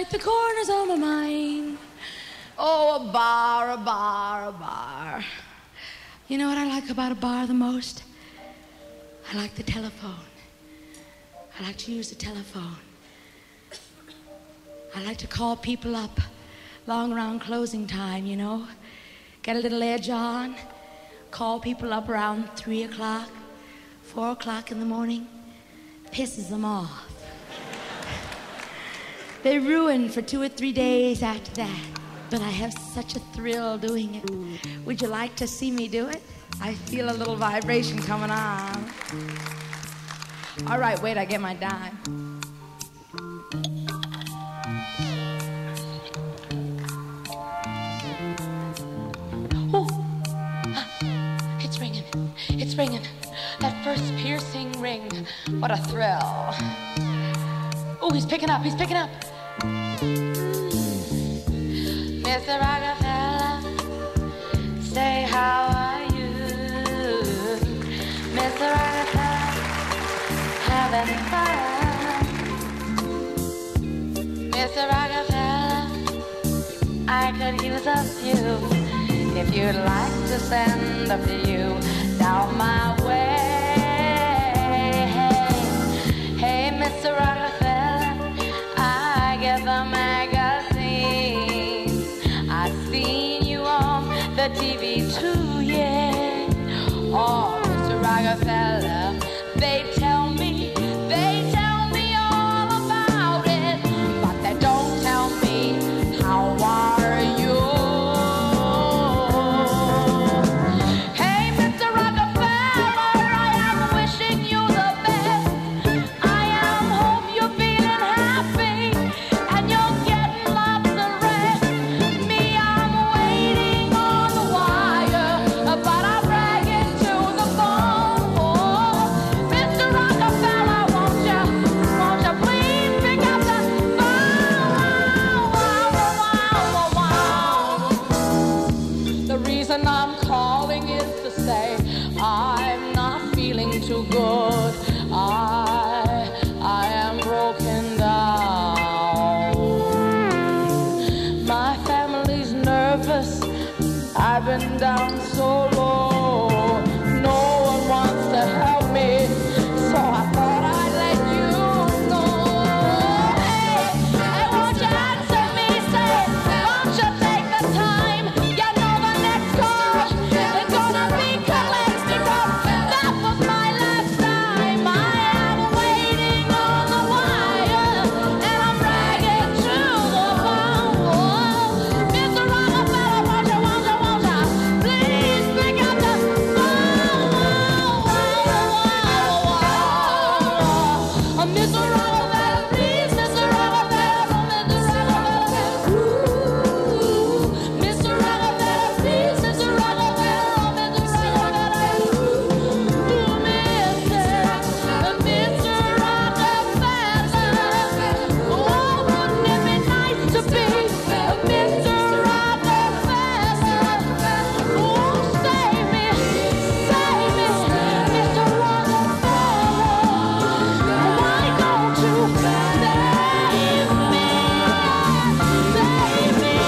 the corners of my mind. Oh, a bar, a bar, a bar. You know what I like about a bar the most? I like the telephone. I like to use the telephone. I like to call people up long around closing time, you know. Get a little edge on. Call people up around 3 o'clock, 4 o'clock in the morning. Pisses them off. They ruin for 2 or 3 days after that. But I have such a thrill doing it. Would you like to see me do it? I feel a little vibration coming on. All right, wait, I get my dime. Oh, it's ringing. It's ringing. That first piercing ring. What a thrill. Oh, he's picking up. He's picking up. Mr. Rockefeller, say how are you? Mr. Rockefeller, having fun? Mr. Rockefeller, I could use a few. If you'd like to send a few down my way. Hey, Mr. Rockefeller, I get the magazine. I seen you on the TV too, yeah. Oh, Mr. Rockefeller, they tell me all about it, but they don't tell me how are you. Hey, Mr. Rockefeller, I am wishing you the best. I am hope you're feeling happy and you're getting lots of rest. Me, I'm waiting on the wire, but I'm bragging to the phone. Oh, Mr. Rockefeller, won't you please pick up the phone? The reason I'm calling is to say I'm not feeling too good. I am broken down. My family's nervous. I've been down so low. No one wants to help me, so I thought I'd let you know. Hey, won't you answer me? Say, won't you take the time? You know the next call is gonna be collect because that was my last time. I am waiting on the wire and I'm bragging to the phone. Mr. Rockefeller, won't you please pick up the phone? Mr. Rockefeller, please, Mr. Rockefeller, Mr. Rockefeller, ooh, Mr. Rockefeller, please, Mr. Rockefeller, Mr. Rockefeller, ooh, Mr. Rockefeller, oh, wouldn't it be nice to be Mr. Rockefeller? Oh, save me, Mr. Rockefeller. Why don't you save me? Save me,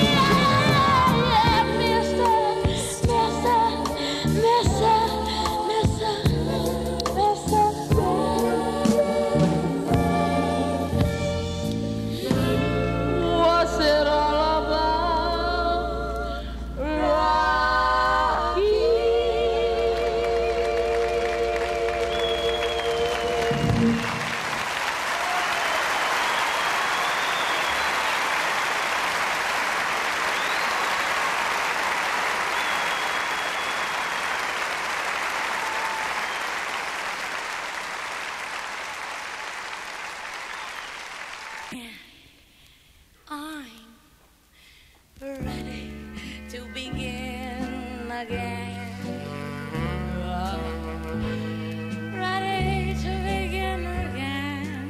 What's it all about, Rocky? I'm ready to begin again. Ready to begin again.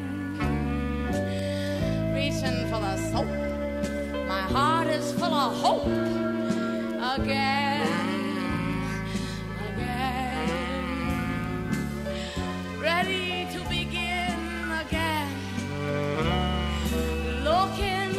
Reaching for the soap. My heart is full of hope. Again. Ready to begin again. Looking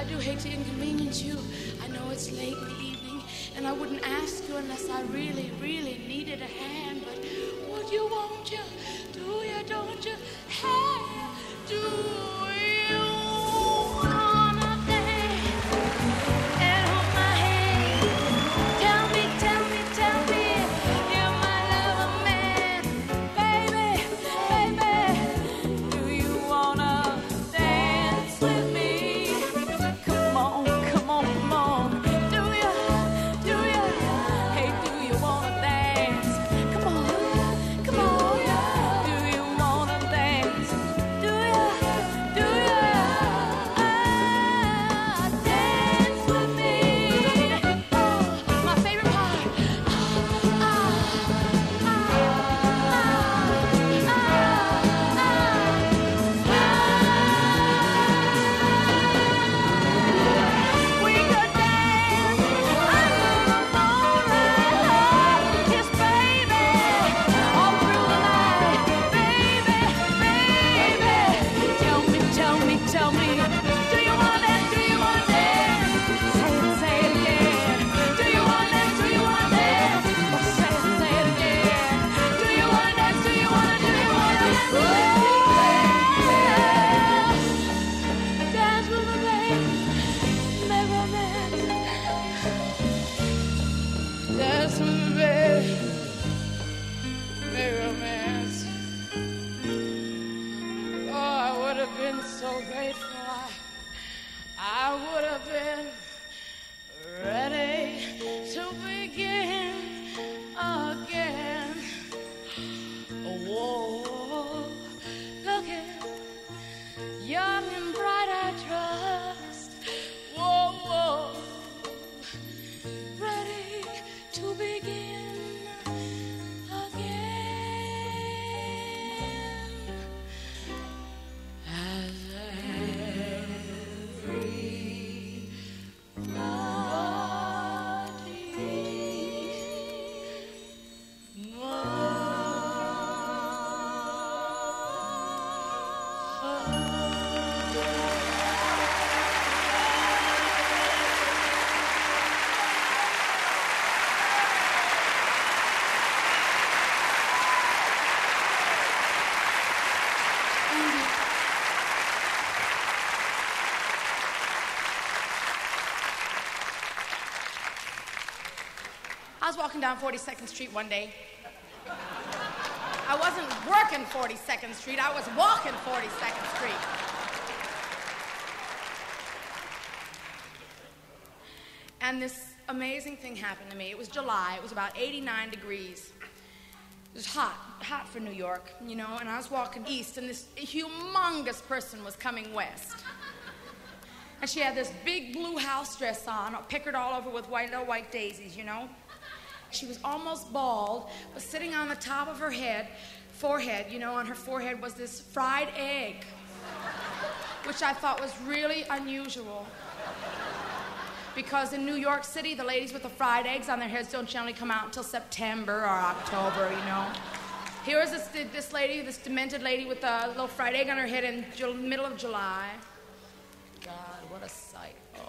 do hate to inconvenience you. I know it's late in the evening, and I wouldn't ask you unless I really, really needed a hand. But would you, won't you, do you, don't you, hey, do you wanna dance and hold my hand? Tell me, tell me, tell me, you're my lover man. Baby, baby, do you wanna dance with me? Come on, come on, come on. Do you, hey, do you wanna dance? Come on, come on. Do you wanna dance? Do you, dance with me? Oh, my favorite part. We could dance under the moonlight, kiss baby all through the night. Baby, baby, tell me, tell me, tell me, do you wanna dance? Do you wanna dance? Say it again. Do you wanna dance? Do you wanna dance? Oh, say it again. Do you wanna dance? Do you wanna? Dance with me, baby. Make romance. Dance with me, baby. Make romance. Oh, I would have been so grateful. I would have been ready to begin again. Whoa, looking young and bright, I trust. Whoa, whoa, ready to begin again. As I was walking down 42nd Street one day. I wasn't working 42nd Street, I was walking 42nd Street. And this amazing thing happened to me. It was July, it was about 89 degrees. It was hot for New York, you know, and I was walking east, and this humongous person was coming west. And she had this big blue house dress on, pickered all over with little white daisies, you know. She was almost bald, but sitting on the top of her forehead, you know, on her forehead was this fried egg, which I thought was really unusual. Because in New York City, the ladies with the fried eggs on their heads don't generally come out until September or October, you know. Here was this lady, this demented lady with a little fried egg on her head in the middle of July. God, what a sight. Oh.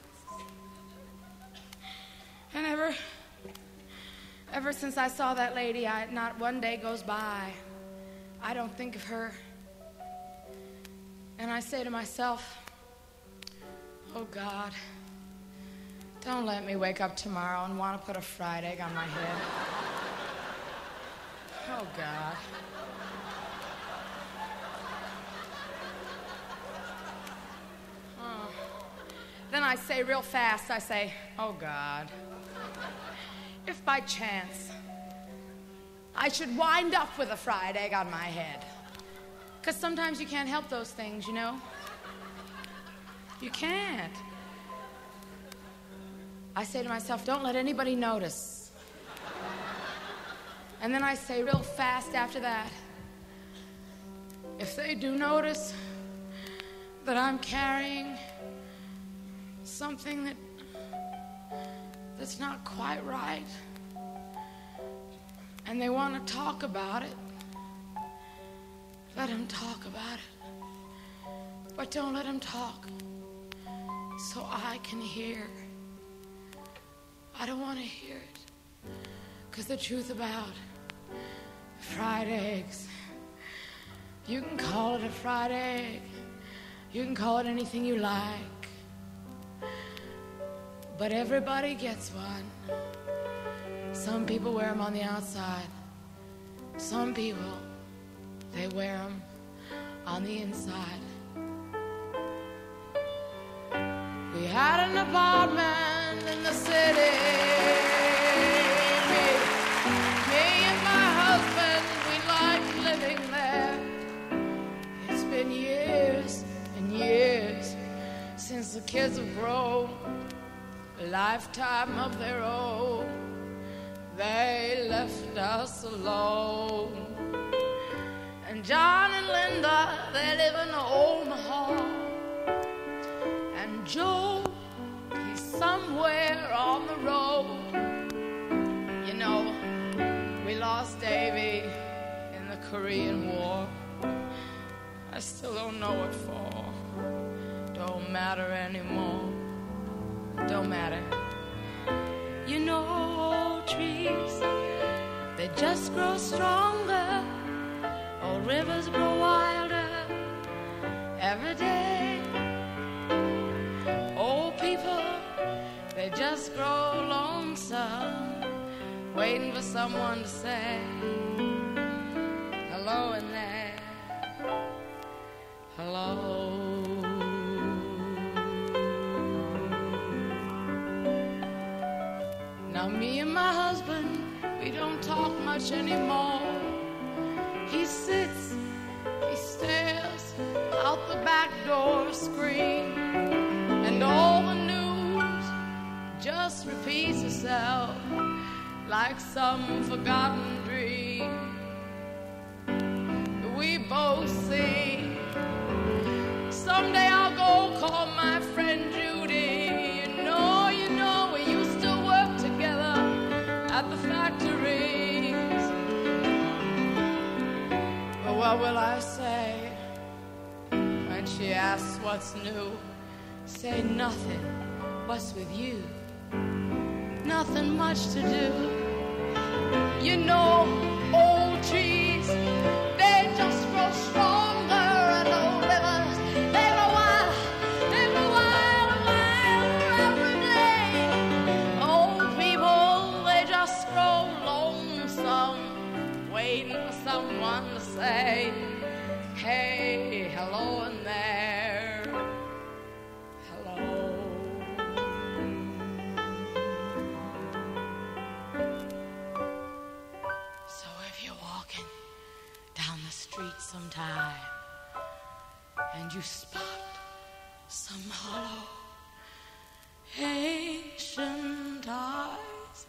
And ever since I saw that lady, not one day goes by I don't think of her. And I say to myself, oh God, don't let me wake up tomorrow and want to put a fried egg on my head. Oh God. Oh. Then I say real fast, I say, oh God, if by chance I should wind up with a fried egg on my head. Because sometimes you can't help those things, you know? You can't. I say to myself, don't let anybody notice. And then I say real fast after that, if they do notice that I'm carrying something that's not quite right, and they want to talk about it, let them talk about it. But don't let them talk so I can hear. I don't want to hear it, 'cause the truth about fried eggs, you can call it a fried egg, you can call it anything you like, but everybody gets one. Some people wear them on the outside. Some people, they wear them on the inside. We had an apartment in the city. Me and my husband, we liked living there. It's been years and years since the kids have grown a lifetime of their own. They left us alone. And John and Linda, they live in Omaha. And Joe, he's somewhere on the road. You know, we lost Davy in the Korean War. I still don't know what for. Don't matter anymore. Don't matter. You know, trees, they just grow stronger. Old rivers grow wilder every day. Old people, they just grow lonesome, waiting for someone to say hello in there. Hello. Now me and my husband, we don't talk much anymore. He sits, he stares out the back door screen, and all the news just repeats itself like some forgotten dream. We both see, someday I'll go call my friend Judy. You know, we used to work together at the factories. But what will I say when she asks what's new? Say nothing. What's with you? Nothing much to do. You know, old trees, they just grow stronger, and old rivers, they grow wild, every day. Old people, they just grow lonesome, waiting for someone to say, hey, hello in there. Hello. So if you're walking down the street sometime and you spot some hollow ancient eyes,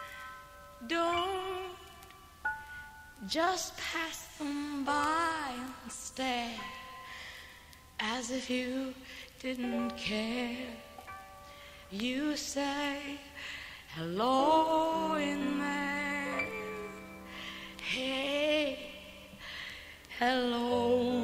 don't just pass them by and stare as if you didn't care. You say hello in there. Hey, hello.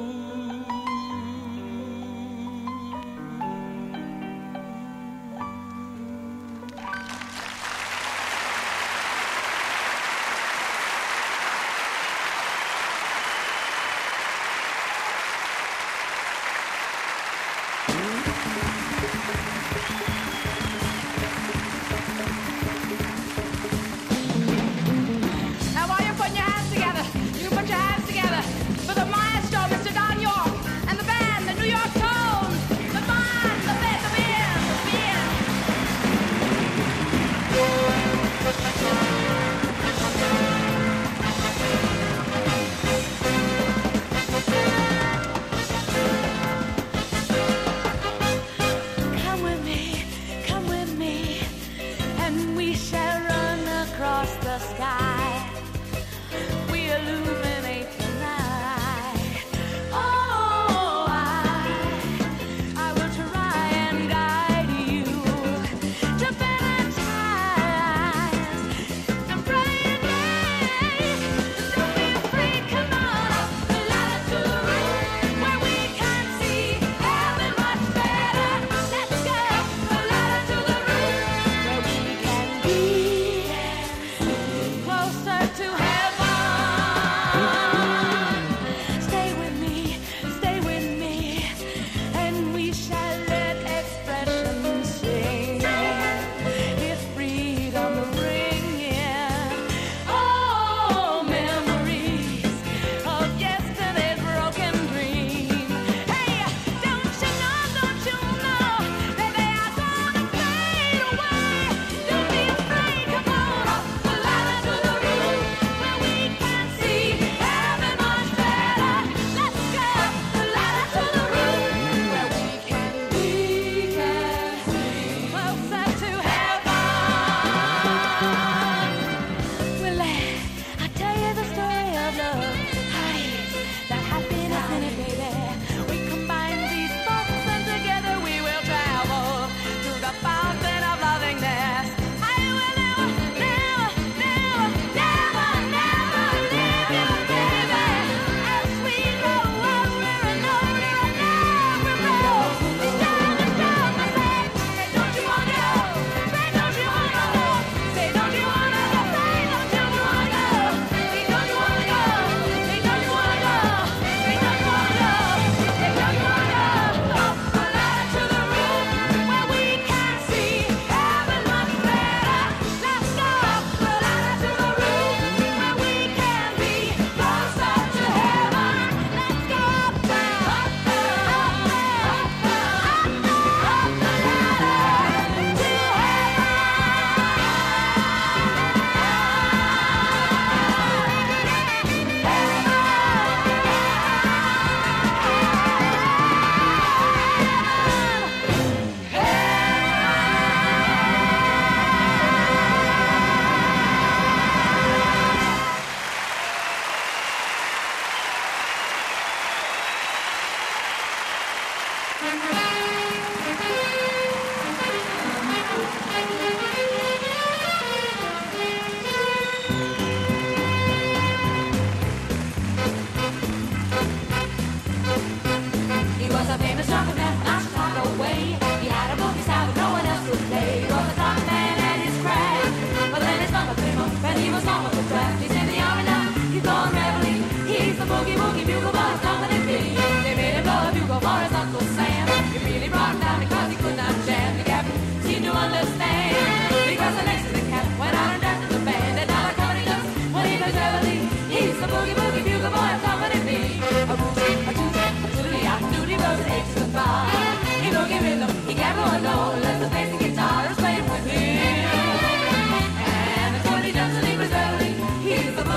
Now while you're putting your hands together, you put your hands together for the mind.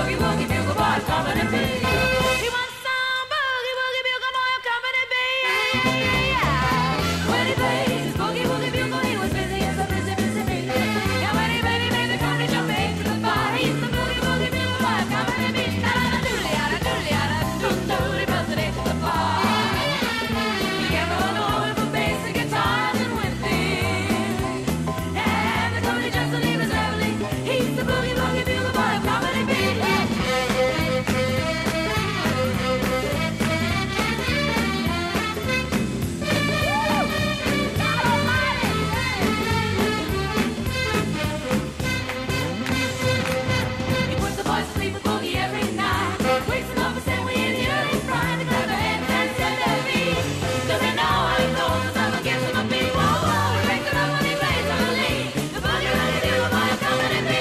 boogie woogie bugle boy company B. He wants some boogie woogie bugle boy company B. When he plays his boogie woogie bugle, he was busy as a busy, busy bee. And when he made the company jump into the fire, he's the boogie woogie bugle boy company B. Da-da-da-doodly-yada, doodly-yada, doodly, buzzing into the fire. He kept on over for basic guitars and whipping. And the company just to leave his reveille. He's the boogie woogie bugle boy company B. He puts the boys to sleep with boogie every night. Wakes them up assembly in the early prime to clap their hands and set their feet. Does he know how he goes? The someone gives him a beat. Whoa, whoa, he wakes them up when he plays on the lead. The boogie woogie bugle boy company B.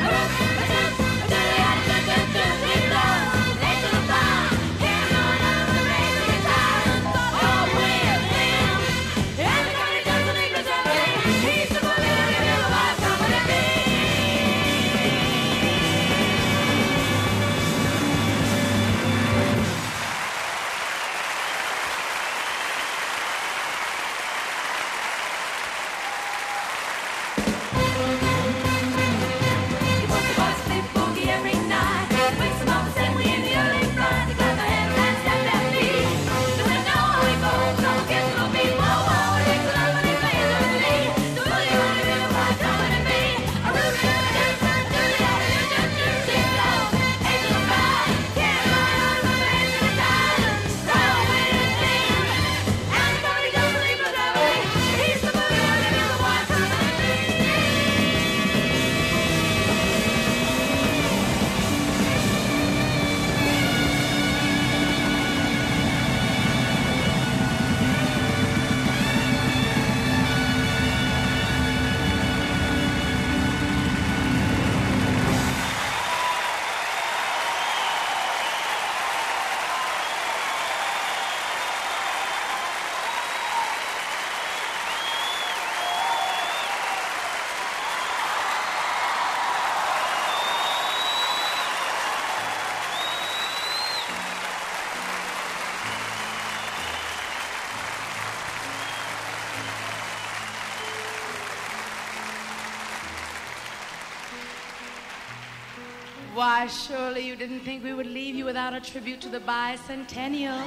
Why, surely you didn't think we would leave you without a tribute to the bicentennial.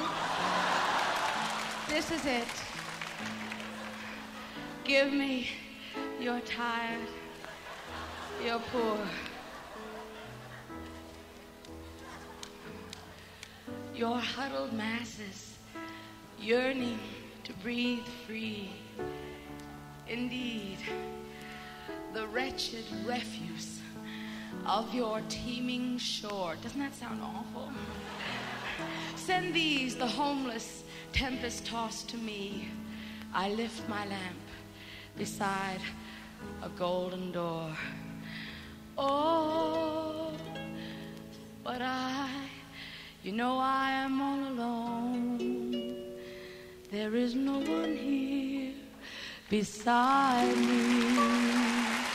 This is it. Give me your tired, your poor, your huddled masses yearning to breathe free. Indeed, the wretched refuse of your teeming shore. Doesn't that sound awful? Send these, the homeless, tempest-tossed to me. I lift my lamp beside a golden door. Oh, but you know I am all alone. There is no one here beside me.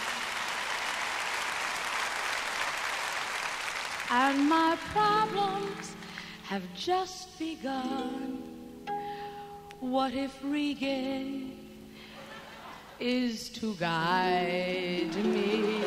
And my problems have just begun. What if reggae is to guide me?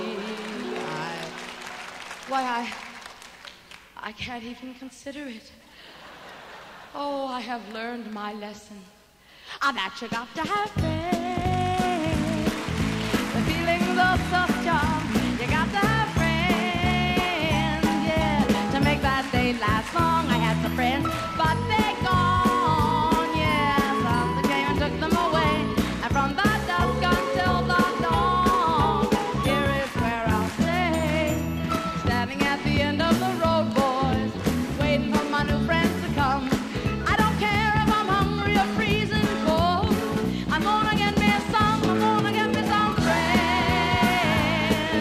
I can't even consider it. Oh, I have learned my lesson. That you got to have faith. The feelings of so strong. You got to have friends, yeah. To make that day last long, I had some friends, but they gone, yeah. Something came and took them away. And from the dusk until the dawn, here is where I'll stay. Standing at the end of the road, boys, waiting for my new friends to come. I don't care if I'm hungry or freezing cold. I'm gonna get me some friends.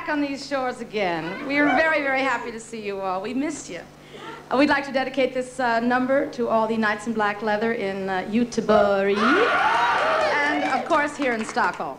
back on these shores again. We are very, very happy to see you all. We missed you. We'd like to dedicate this number to all the Knights in Black Leather in Göteborg and, of course, here in Stockholm.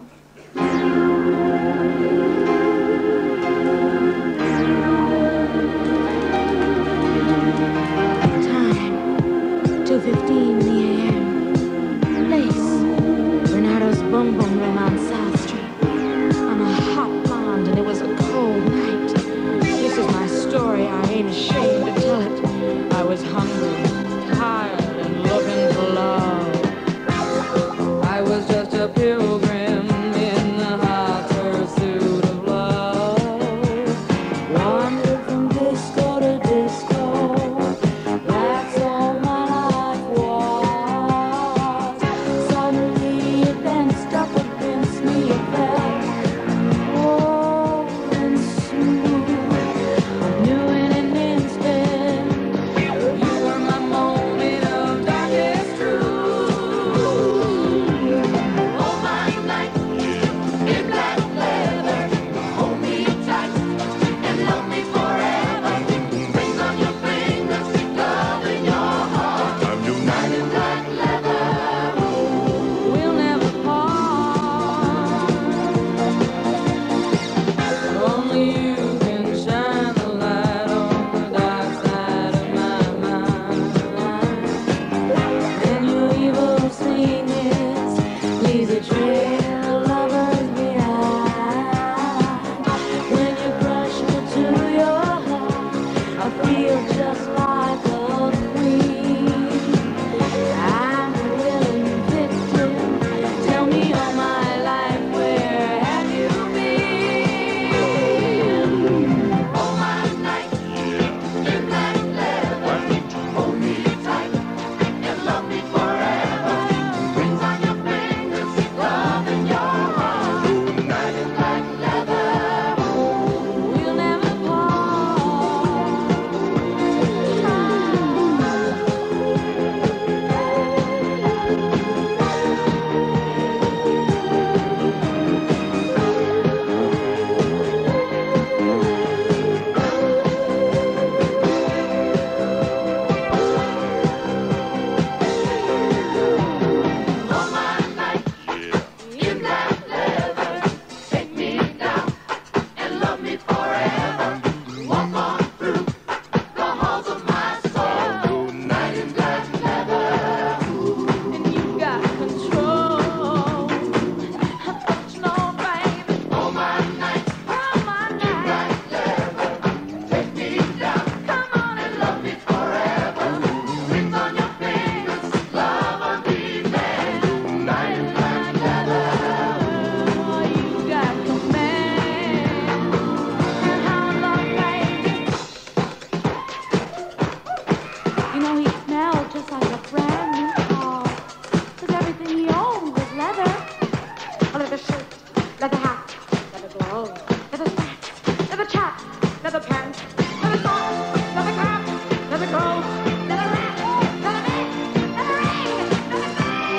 Time, 2:15 in the a.m. Place, Bernardo's Bum Bum Room on South Street. On a hot blonde, and it was a cold night. This is my story, I ain't ashamed to tell it. I was hungry, tired, and looking for love. I was just a pilgrim in the hot pursuit of love. Wandered from disco to disco. That's all my life was. Suddenly it danced up against me. It felt cold and smooth. I knew in an instant you were my moment of darkest truth. All my night in black leather, hold me tight and love me forever. Rings on your fingers, love in your heart. I'm new night in black leather. We'll never part. Only you can shine the light on the dark side of my mind. And your evil singers leaves a trail of lovers behind. When you brush me to your heart, I feel just like a queen. I'm a willing victim. Tell me all my life, where have you been? All my night in black leather, hold me tight and love me forever. Rings on your fingers, love in your heart. Night in black leather, we'll never all my night in black leather, take me down and love me forever. Walk on through the halls of my soul. Night in black leather, and you got control. But you know, baby, all my night in black leather, take me down. Come on and love me forever. Rings on your fingers, love on me, man. Night in black leather, oh, you got command. And how love, baby. You know, he smelled just like a brand new car. 'Cause everything he owned was leather. A leather shirt, leather hat, leather gloves, leather slacks, leather chaps, leather pants, leather socks, leather cap, leather coat, leather hat, leather mitt, leather ring, leather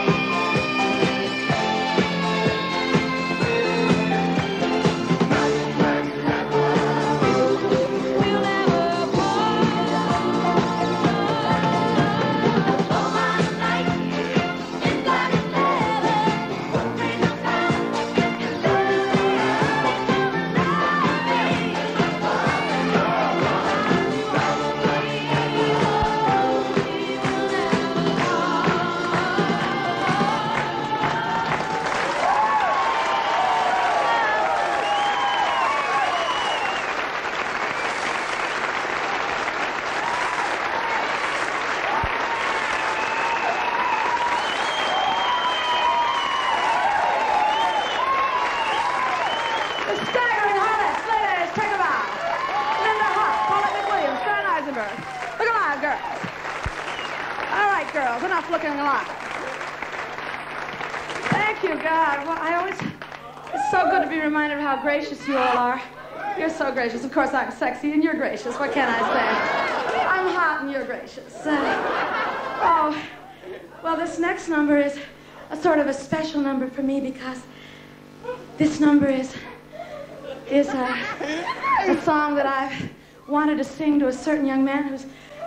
we'll never part. All my night in black leather, hold me down and love me The staggering harlots, ladies, take a bow. Linda Huff, Paula McWilliams, Sharon Eisenberg. Look alive, girls. All right, girls, enough looking alive. Thank you, God. Well, it's so good to be reminded of how gracious you all are. You're so gracious. Of course, I'm sexy and you're gracious. What can I say? I'm hot and you're gracious. Oh, well, this next number is a sort of a special number for me because this number is is a song that I've wanted to sing to a certain young man who's